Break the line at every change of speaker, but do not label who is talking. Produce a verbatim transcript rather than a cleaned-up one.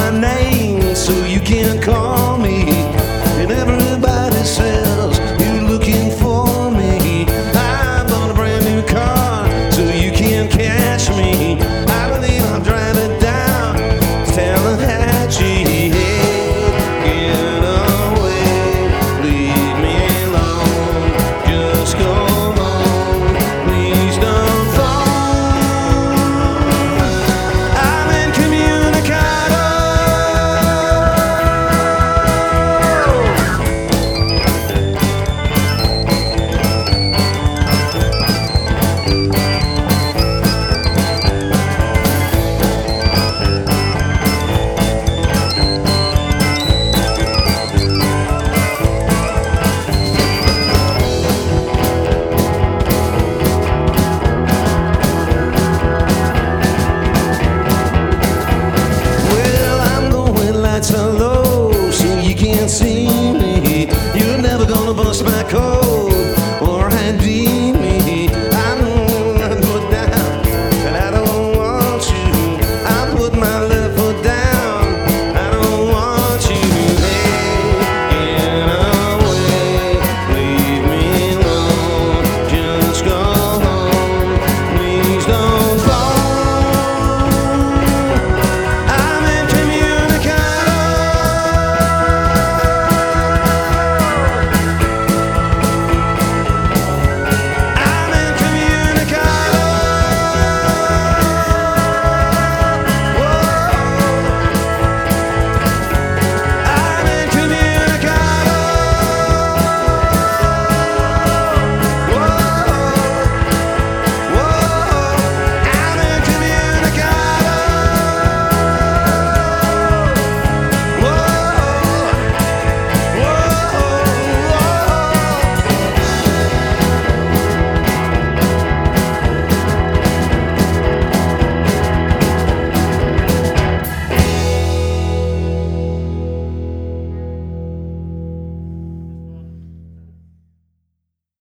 my name so you can't call me. And everybody says you're looking for me. I bought a brand new car so you can't catch me. I believe I'll drive it down to Tallahatchie. Get away, leave me alone. Just go home, please don't phone. I'm incommunicado. Well, I'm going lights are low.